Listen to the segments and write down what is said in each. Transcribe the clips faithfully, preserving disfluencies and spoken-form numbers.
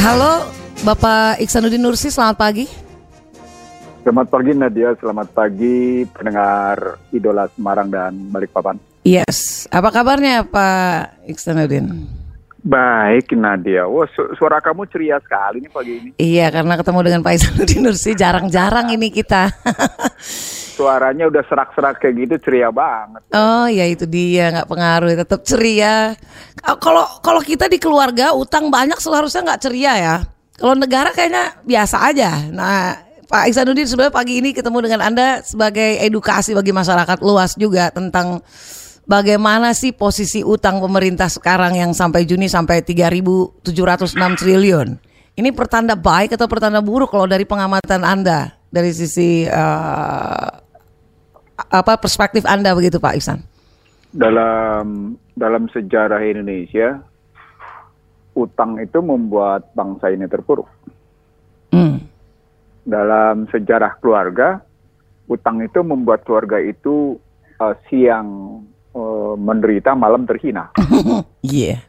Halo, Bapak Iksanuddin Nursi, selamat pagi. Selamat pagi Nadia, selamat pagi pendengar Idola Semarang dan Balikpapan. Yes, apa kabarnya Pak Iksanuddin? Baik Nadia, wah su- suara kamu ceria sekali nih pagi ini. Iya, karena ketemu dengan Pak Iksanuddin Nursi jarang-jarang ini kita. Suaranya udah serak-serak kayak gitu, ceria banget. Oh ya itu dia, nggak pengaruh, tetap ceria. Kalau kalau kita di keluarga utang banyak seharusnya nggak ceria ya. Kalau negara kayaknya biasa aja. Nah, Pak Iksanuddin sebenarnya pagi ini ketemu dengan Anda sebagai edukasi bagi masyarakat luas juga tentang bagaimana sih posisi utang pemerintah sekarang yang sampai Juni sampai tiga ribu tujuh ratus enam triliun. Ini pertanda baik atau pertanda buruk kalau dari pengamatan Anda, dari sisi uh, apa perspektif Anda begitu Pak Iksan? Dalam dalam sejarah Indonesia, utang itu membuat bangsa ini terpuruk. Hmm. Dalam sejarah keluarga, utang itu membuat keluarga itu uh, siang uh, menderita, malam terhina. Iya.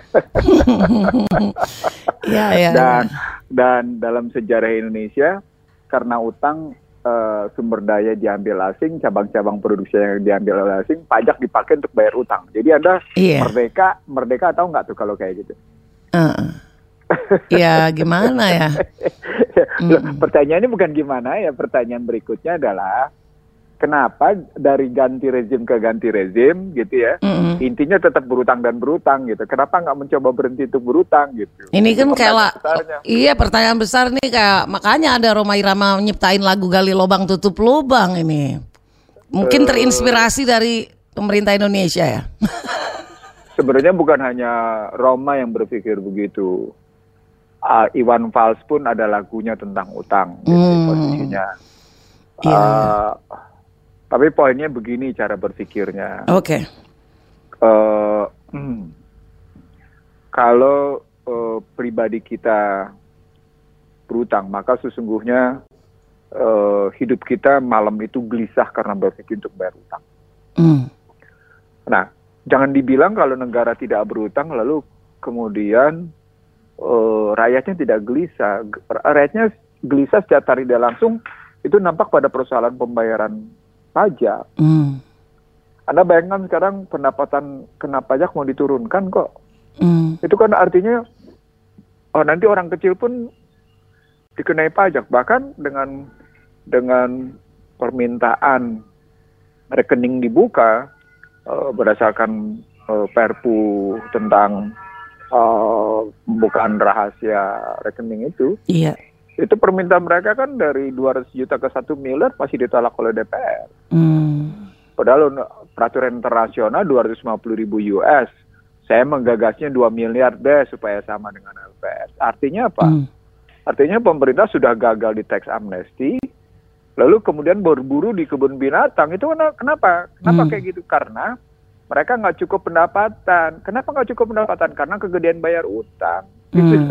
Ya, ya. Dan dan dalam sejarah Indonesia, karena utang uh, sumber daya diambil asing, cabang-cabang produksi yang diambil asing, pajak dipakai untuk bayar utang. Jadi Anda Iya. merdeka, merdeka tahu nggak tuh kalau kayak gitu? Uh, ya gimana ya? Loh, pertanyaannya bukan gimana ya, pertanyaan berikutnya adalah kenapa dari ganti rezim ke ganti rezim gitu ya, Mm-mm. intinya tetap berutang dan berutang gitu. Kenapa nggak mencoba berhenti untuk berutang gitu? Ini kan Itu kayak la- besarnya. iya pertanyaan besar nih, kayak makanya ada Rhoma Irama nyiptain lagu gali lubang tutup lubang ini. Mungkin terinspirasi dari pemerintah Indonesia ya. Sebenarnya bukan hanya Roma yang berpikir begitu. Uh, Iwan Fals pun ada lagunya tentang utang gitu Hmm. posisinya. Iya, Uh, tapi poinnya begini cara berpikirnya. Oke. Uh, hmm, kalau uh, pribadi kita berutang, maka sesungguhnya uh, hidup kita malam itu gelisah karena berpikir untuk bayar utang. Mm. Nah, jangan dibilang kalau negara tidak berutang lalu kemudian uh, rakyatnya tidak gelisah. Rakyatnya gelisah secara tidak langsung itu nampak pada persoalan pembayaran pajak. Mm. Anda bayangkan sekarang pendapatan kena pajak mau diturunkan kok. Mm. Itu kan artinya oh, nanti orang kecil pun dikenai pajak. Bahkan dengan dengan permintaan rekening dibuka uh, berdasarkan uh, Perpu tentang uh, pembukaan rahasia rekening itu. Iya. Itu permintaan mereka kan dari dua ratus juta ke satu miliar masih ditolak oleh D P R. Mm. Padahal peraturan internasional dua ratus lima puluh ribu U S. Saya menggagasnya dua miliar deh supaya sama dengan L P S. Artinya apa? Mm. Artinya pemerintah sudah gagal di tax amnesty, lalu kemudian berburu di kebun binatang. Itu kenapa? Kenapa Hmm. kayak gitu? Karena mereka nggak cukup pendapatan. Kenapa nggak cukup pendapatan? Karena kegedean bayar utang. Hmm.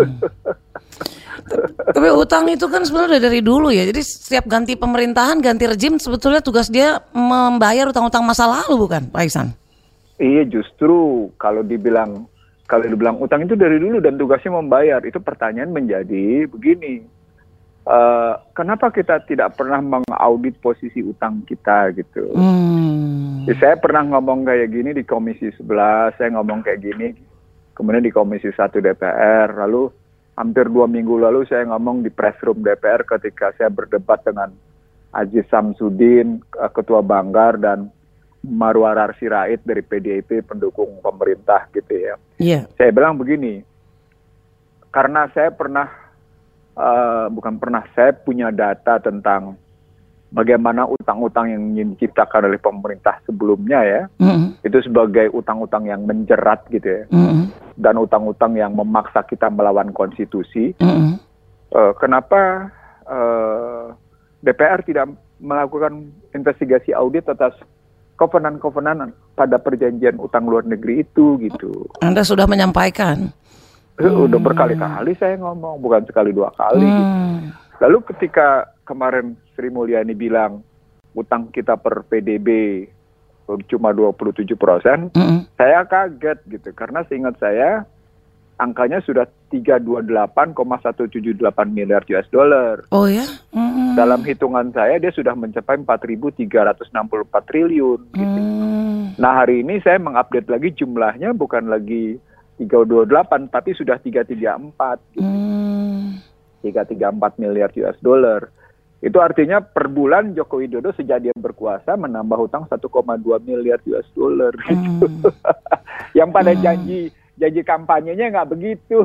Tapi utang itu kan sebenarnya dari dulu ya. Jadi setiap ganti pemerintahan, ganti rejim, sebetulnya tugas dia membayar utang-utang masa lalu, bukan Pak Iksan? Iya, justru kalau dibilang kalau dibilang utang itu dari dulu dan tugasnya membayar. Itu pertanyaan menjadi begini. Uh, kenapa kita tidak pernah mengaudit posisi utang kita gitu? Hmm. Ya, saya pernah ngomong kayak gini di Komisi sebelas, saya ngomong kayak gini. Kemudian di Komisi satu D P R, lalu hampir dua minggu lalu saya ngomong di press room D P R ketika saya berdebat dengan Aziz Samsudin, Ketua Banggar, dan Marwarar Sirait dari P D I P pendukung pemerintah gitu ya. Iya. Saya bilang begini, karena saya pernah, uh, bukan pernah, saya punya data tentang bagaimana utang-utang yang diciptakan oleh pemerintah sebelumnya ya, mm-hmm. itu sebagai utang-utang yang menjerat gitu ya, mm-hmm. dan utang-utang yang memaksa kita melawan konstitusi. Mm-hmm. Uh, kenapa uh, D P R tidak melakukan investigasi audit atas kovenan-kovenan pada perjanjian utang luar negeri itu gitu? Anda sudah menyampaikan. Uh, udah berkali-kali saya ngomong, bukan sekali dua kali. Hmm. Gitu. Lalu ketika kemarin Sri Mulyani bilang utang kita per P D B cuma dua puluh tujuh persen, mm-hmm. saya kaget gitu. Karena seingat saya angkanya sudah tiga ratus dua puluh delapan koma seratus tujuh puluh delapan miliar U S dollar. Oh ya? Mm-hmm. Dalam hitungan saya dia sudah mencapai empat ribu tiga ratus enam puluh empat triliun. Gitu. Mm. Nah hari ini saya mengupdate lagi jumlahnya bukan lagi tiga ratus dua puluh delapan tapi sudah tiga ratus tiga puluh empat. Gitu. Mm. tiga ratus tiga puluh empat miliar U S dollar. Itu artinya per bulan Joko Widodo sejak dia berkuasa menambah hutang satu koma dua miliar U S dollar. Gitu. Mm. Yang pada mm. janji janji kampanyenya nggak begitu.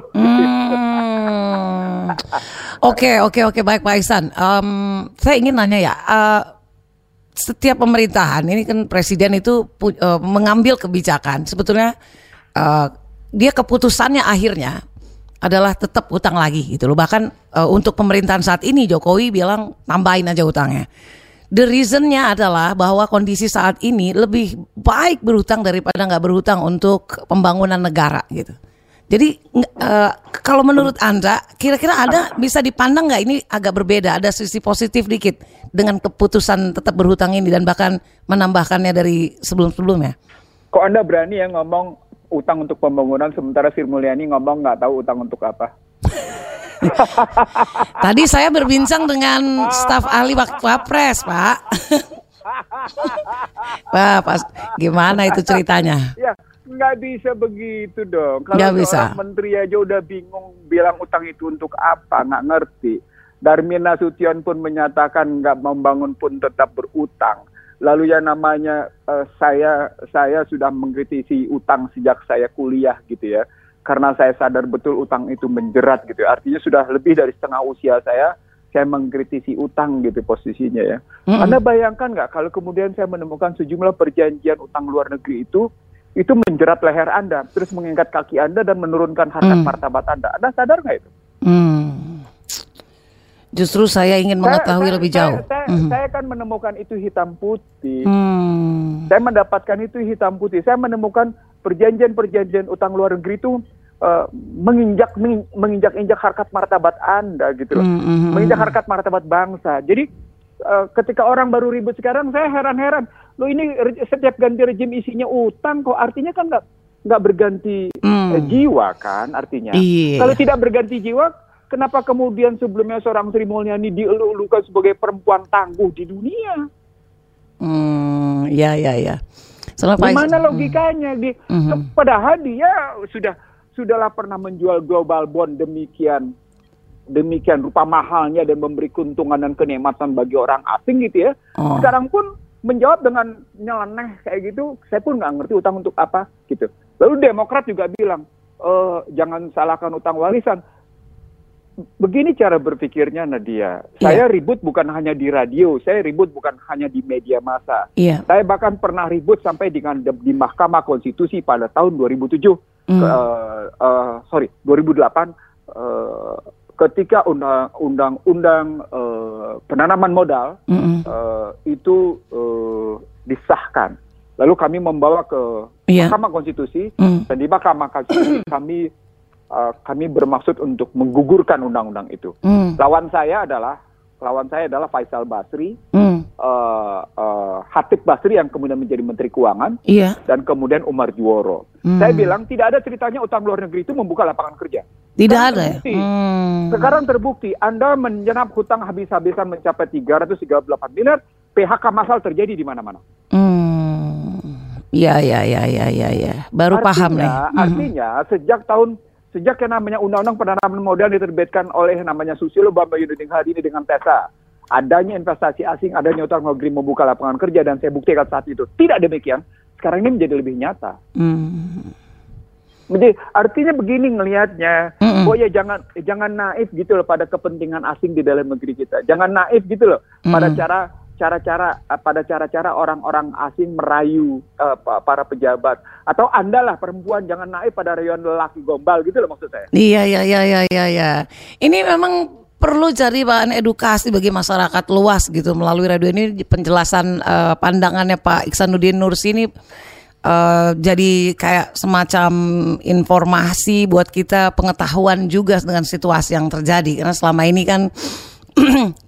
Hmm. Oke, oke, oke, baik Pak Ihsan. Um, saya ingin nanya ya, uh, setiap pemerintahan ini kan presiden itu pu- uh, mengambil kebijakan. Sebetulnya uh, dia keputusannya akhirnya adalah tetap hutang lagi gitu loh. Bahkan uh, untuk pemerintahan saat ini Jokowi bilang tambahin aja hutangnya. The reasonnya adalah bahwa kondisi saat ini lebih baik berhutang daripada nggak berhutang untuk pembangunan negara gitu. Jadi uh, kalau menurut Anda, kira-kira ada bisa dipandang nggak ini agak berbeda, ada sisi positif dikit dengan keputusan tetap berhutang ini dan bahkan menambahkannya dari sebelum-sebelumnya? Kok Anda berani ya ngomong utang untuk pembangunan sementara Sri Mulyani ngomong nggak tahu utang untuk apa? Tadi saya berbincang dengan staf ahli Wapres, Pak. Pak, pas gimana itu ceritanya? Ya, nggak bisa begitu dong. Kalau Nggak bisa. Seorang menteri aja udah bingung bilang utang itu untuk apa, nggak ngerti. Darmin Nasution pun menyatakan nggak membangun pun tetap berutang. Lalu yang namanya uh, saya saya sudah mengkritisi utang sejak saya kuliah gitu ya. Karena saya sadar betul utang itu menjerat gitu. Artinya sudah lebih dari setengah usia saya, saya mengkritisi utang gitu posisinya ya. Mm-hmm. Anda bayangkan nggak kalau kemudian saya menemukan sejumlah perjanjian utang luar negeri itu, itu menjerat leher Anda, terus mengikat kaki Anda dan menurunkan harkat mm. martabat Anda. Anda sadar nggak itu? Mm. Justru saya ingin mengetahui saya, lebih saya, jauh. Saya, mm. saya kan menemukan itu hitam putih. Mm. Saya mendapatkan itu hitam putih. Saya menemukan perjanjian-perjanjian utang luar negeri itu uh, menginjak menginjak-injak harkat martabat Anda gitu loh. Mm-hmm. Menginjak harkat martabat bangsa. Jadi uh, ketika orang baru ribut sekarang saya heran-heran. Loh ini setiap ganti rejim isinya utang kok, artinya kan nggak nggak berganti mm. eh, jiwa kan artinya. Yeah. Kalau tidak berganti jiwa, kenapa kemudian sebelumnya seorang Sri Mulyani dielu-elukan sebagai perempuan tangguh di dunia? Hmm, ya ya ya. Gimana logikanya? Di, mm-hmm. Padahal dia sudah sudahlah pernah menjual global bond demikian demikian rupa mahalnya dan memberi keuntungan dan kenikmatan bagi orang asing gitu ya. Oh. Sekarang pun menjawab dengan nyeleneh kayak gitu. Saya pun nggak ngerti utang untuk apa gitu. Lalu Demokrat juga bilang e, jangan salahkan utang warisan. Begini cara berpikirnya Nadia. Saya yeah. ribut bukan hanya di radio, saya ribut bukan hanya di media massa. Yeah. Saya bahkan pernah ribut sampai dengan di, di Mahkamah Konstitusi pada tahun dua ribu tujuh, mm. uh, uh, sorry dua ribu delapan, uh, ketika undang-undang uh, penanaman modal mm-hmm. uh, itu uh, disahkan. Lalu kami membawa ke yeah. Mahkamah Konstitusi mm. dan di Mahkamah Konstitusi kami Uh, kami bermaksud untuk menggugurkan undang-undang itu. Mm. Lawan saya adalah lawan saya adalah Faisal Basri, mm. uh, uh, Hatib Basri yang kemudian menjadi Menteri Keuangan, yeah. dan kemudian Umar Juworo. Mm. Saya bilang tidak ada ceritanya utang luar negeri itu membuka lapangan kerja. Tidak sekarang ada. Terbukti, mm. Sekarang terbukti Anda menyenap hutang habis-habisan mencapai tiga ratus tiga puluh delapan miliar, P H K massal terjadi di mana-mana. Mm. Ya ya ya ya ya ya. Baru artinya, paham nih. Artinya mm. sejak tahun Sejak yang namanya Undang-Undang Penanaman Modal diterbitkan oleh namanya Susilo Bambang Yudhoyono Hadini dengan Tesa, adanya investasi asing, adanya utang luar negeri membuka lapangan kerja, dan saya buktikan saat itu tidak demikian. Sekarang ini menjadi lebih nyata. Mm. Jadi artinya begini ngelihatnya, mm-mm. oh ya jangan jangan naif gitu loh pada kepentingan asing di dalam negeri kita. Jangan naif gitu loh mm. pada cara cara-cara pada cara-cara orang-orang asing merayu uh, para pejabat, atau Anda lah perempuan jangan naik pada rayuan lelaki gombal gitu loh maksud saya. Iya iya iya iya iya ya. Ini memang perlu jadi bahan edukasi bagi masyarakat luas gitu melalui radio ini. Penjelasan uh, pandangannya Pak Ihsanuddin Nursi ini uh, jadi kayak semacam informasi buat kita, pengetahuan juga dengan situasi yang terjadi, karena selama ini kan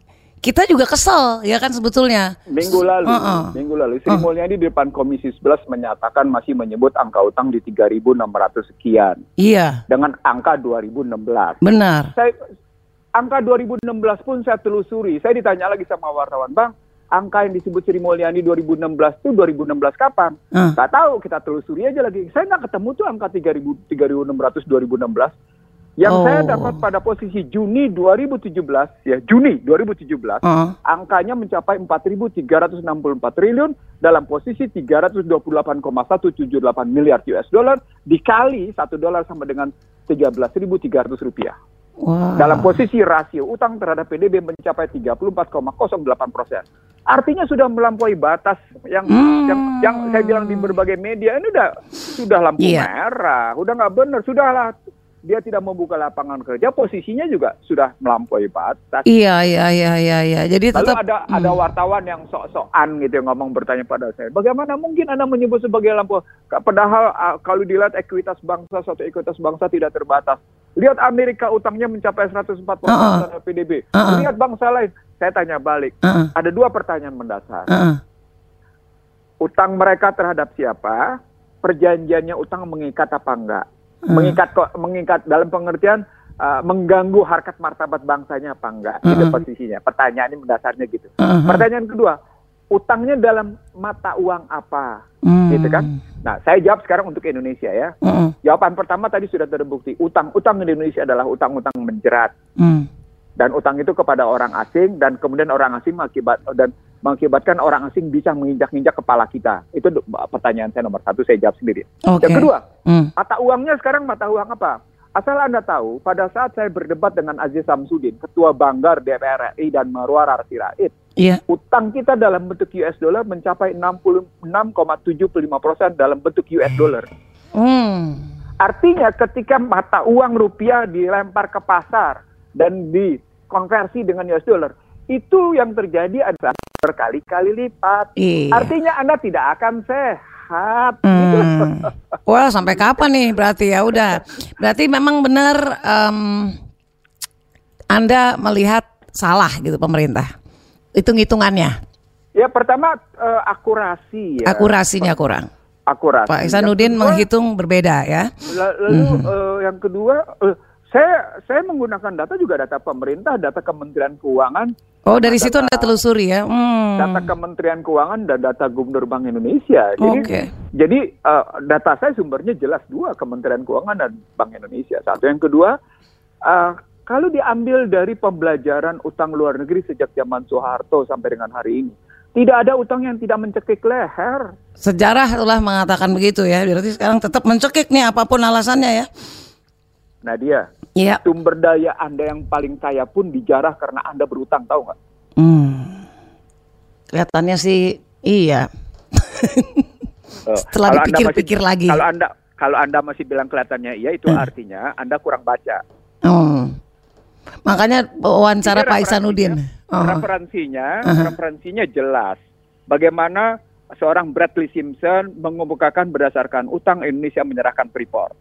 kita juga kesel ya kan sebetulnya. Minggu lalu, uh-uh. minggu lalu Sri Mulyani di depan Komisi sebelas menyatakan masih menyebut angka utang di tiga ribu enam ratus sekian. Iya. Dengan angka dua ribu enam belas. Benar. Saya, angka dua ribu enam belas pun saya telusuri. Saya ditanya lagi sama wartawan, Bang, angka yang disebut Sri Mulyani dua ribu enam belas itu dua ribu enam belas kapan? Uh. Gak tahu, kita telusuri aja lagi. Saya nggak ketemu tuh angka tiga ribu enam ratus dua ribu enam belas. Yang oh. saya dapat pada posisi Juni dua ribu tujuh belas, ya Juni dua ribu tujuh belas, uh. angkanya mencapai empat ribu tiga ratus enam puluh empat triliun dalam posisi tiga ratus dua puluh delapan koma satu tujuh delapan miliar U S dollar dikali satu dolar sama dengan tiga belas ribu tiga ratus rupiah. Wow. Dalam posisi rasio utang terhadap P D B mencapai tiga puluh empat koma nol delapan persen. Artinya sudah melampaui batas yang hmm. yang yang saya bilang di berbagai media ini udah sudah lampu yeah. merah, udah nggak benar, sudahlah. Dia tidak membuka lapangan kerja, posisinya juga sudah melampaui batas. Iya, iya, iya, iya, iya. Jadi tetap lalu ada hmm. ada wartawan yang sok-sokan gitu yang ngomong bertanya pada saya, bagaimana mungkin Anda menyebut sebagai lampu? Padahal uh, kalau dilihat ekuitas bangsa, suatu ekuitas bangsa tidak terbatas. Lihat Amerika utangnya mencapai seratus empat persen uh-uh. terhadap P D B. Uh-uh. Lihat bangsa lain. Saya tanya balik. Uh-uh. Ada dua pertanyaan mendasar. Uh-uh. Utang mereka terhadap siapa? Perjanjiannya utang mengikat apa enggak? Hmm. Mengikat kok mengikat dalam pengertian uh, mengganggu harkat martabat bangsanya apa enggak? Hmm. Itu posisinya. Pertanyaan ini mendasarnya gitu. Hmm. Pertanyaan kedua, utangnya dalam mata uang apa? Hmm. Gitu kan? Nah, saya jawab sekarang untuk Indonesia ya. Hmm. Jawaban pertama tadi sudah terbukti. Utang-utang Indonesia adalah utang-utang menjerat. Hmm. Dan utang itu kepada orang asing dan kemudian orang asing mengakibat dan mengakibatkan orang asing bisa menginjak-injak kepala kita. Itu pertanyaan saya nomor satu, saya jawab sendiri. Okay. Yang kedua, mm. mata uangnya sekarang mata uang apa? Asal Anda tahu, pada saat saya berdebat dengan Aziz Samsudin, Ketua Banggar D P R R I dan Marwar Sirait, yeah. utang kita dalam bentuk U S dollar mencapai enam puluh enam koma tujuh lima persen dalam bentuk U S dollar. Mm. Artinya ketika mata uang rupiah dilempar ke pasar dan dikonversi dengan U S dollar, itu yang terjadi adalah berkali-kali lipat. Iya. Artinya Anda tidak akan sehat. Hmm. Wah, sampai kapan nih berarti ya udah. Berarti memang benar um, Anda melihat salah gitu pemerintah. Hitung-hitungannya. Ya pertama uh, akurasi ya. Akurasinya kurang. Akurasi. Pak Ihsanuddin menghitung berbeda ya. Lalu mm-hmm. uh, yang kedua uh, Saya saya menggunakan data juga data pemerintah, data Kementerian Keuangan. Oh, dari data, situ Anda telusuri ya? Hmm. Data Kementerian Keuangan dan data Gubernur Bank Indonesia. Jadi, okay. jadi uh, data saya sumbernya jelas dua, Kementerian Keuangan dan Bank Indonesia. Satu, yang kedua, uh, kalau diambil dari pembelajaran utang luar negeri sejak zaman Soeharto sampai dengan hari ini, tidak ada utang yang tidak mencekik leher. Sejarah telah mengatakan begitu ya, berarti sekarang tetap mencekik nih apapun alasannya ya. Nadia, yeah. sumber daya Anda yang paling kaya pun dijarah karena Anda berutang, tahu nggak? Hmm. Kelihatannya sih iya. Setelah dipikir-pikir lagi. Kalau Anda kalau Anda masih bilang kelihatannya iya, itu hmm. artinya Anda kurang baca. Hmm. Makanya wawancara Pak Ihsanuddin. Oh. Referensinya, uh-huh. referensinya jelas. Bagaimana seorang Bradley Simpson mengemukakan berdasarkan utang Indonesia menyerahkan Freeport.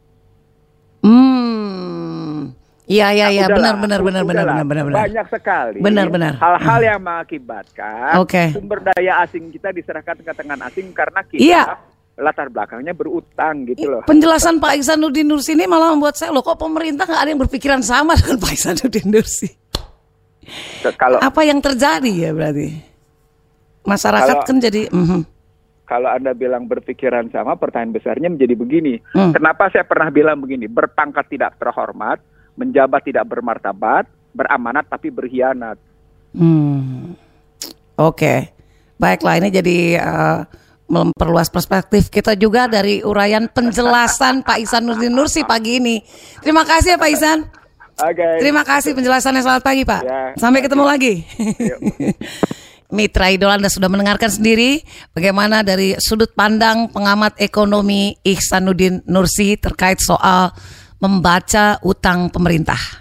Hmm, iya iya iya benar benar benar benar benar benar benar. Banyak sekali. Benar benar. Hal-hal yang mengakibatkan okay. sumber daya asing kita diserahkan ke tangan asing karena kita iya. latar belakangnya berutang gitu loh. Penjelasan Pak Ihsanuddin Nursi ini malah membuat saya loh kok pemerintah nggak ada yang berpikiran sama dengan Pak Ihsanuddin Nursi. Kalau apa yang terjadi ya berarti masyarakat kalau, kan jadi. Uh-huh. Kalau Anda bilang berpikiran sama, pertanyaan besarnya menjadi begini. Hmm. Kenapa saya pernah bilang begini? Berpangkat tidak terhormat, menjabat tidak bermartabat, beramanat tapi berkhianat. Hmm. Oke, okay. Baiklah ini jadi uh, memperluas perspektif kita juga dari uraian penjelasan Pak Ihsanuddin Nursi pagi ini. Terima kasih ya Pak Ihsan. Okay. Terima kasih penjelasannya, selamat pagi Pak. Ya, sampai ketemu lagi. Mitra Idol, Anda sudah mendengarkan sendiri bagaimana dari sudut pandang pengamat ekonomi Ihsanuddin Nursi terkait soal membaca utang pemerintah.